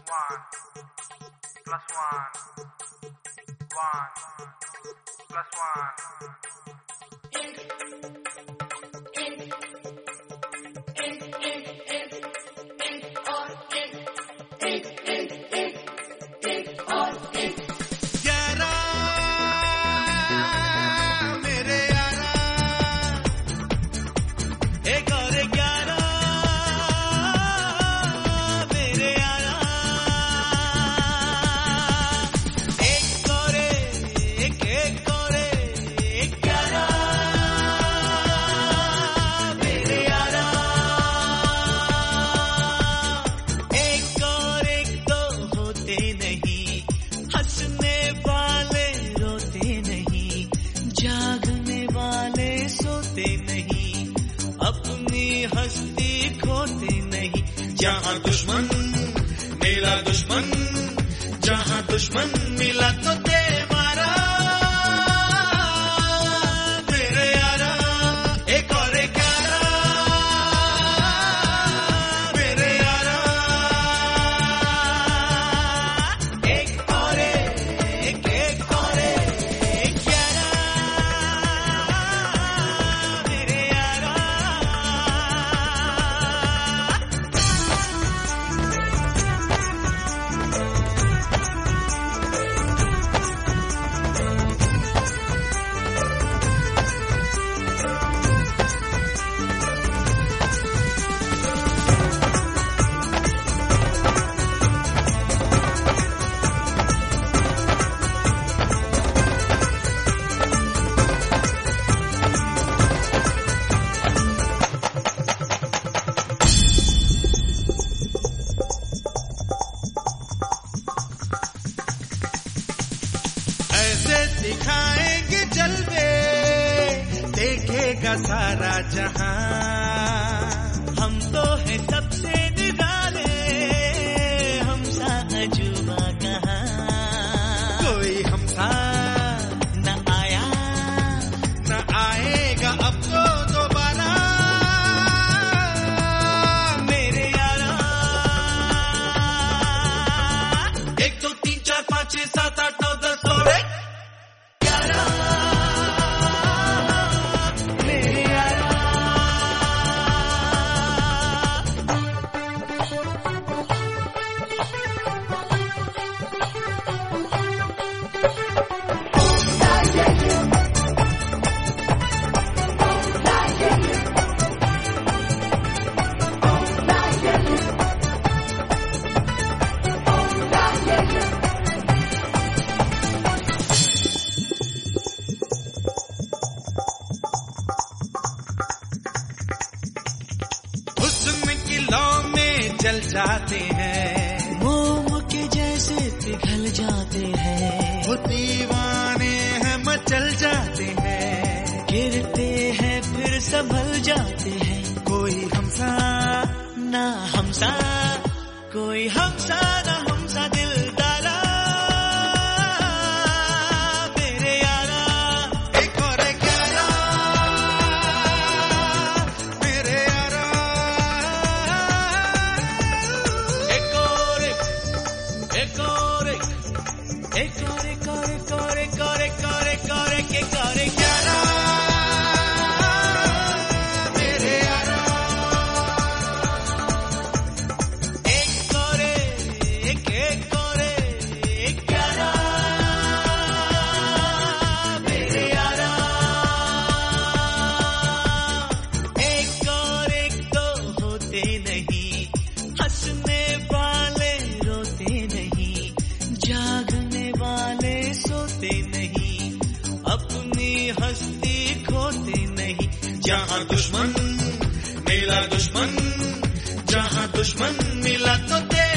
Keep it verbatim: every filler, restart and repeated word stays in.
One plus one. One plus one. हस्ती खोते नहीं, जहाँ दुश्मन मिला दुश्मन, जहाँ दुश्मन मिला तो दे मारा मेरे यारा, एक और एक यारा मेरे यारा, एक और एक एक और एक यारा मेरे यारा। दिखाएंगे जलवे, देखेगा सारा जहां, हम तो है सबसे निराले, हम सा अजूबा कहाँ, कोई हम सा न आया न आएगा अब तो दोबारा मेरे यारा। एक दो तीन चार पाँच छह सात आठ नौ दस और एक जल जाते हैं, मोम के जैसे पिघल जाते हैं, वो दीवाने हैं मचल जाते हैं, गिरते हैं फिर संभल जाते हैं, कोई हमसा ना हमसा, कोई हमसा ना हमसा दिल डाला मेरे यारा, एक और एक यारा मेरे यारा, एक और एक एक और एक एक और एक और एक और एक और एक और एक और एक एक और एक यारा मेरे यारा, एक और एक एक और एक यारा मेरे यारा, एक और एक तो होते नहीं, हंसने वाले रोते नहीं, जागने वाले सोते नहीं, अपनी हस्ती खोते नहीं, जहाँ दुश्मन मिला दुश्मन, जहाँ दुश्मन मिला तो दे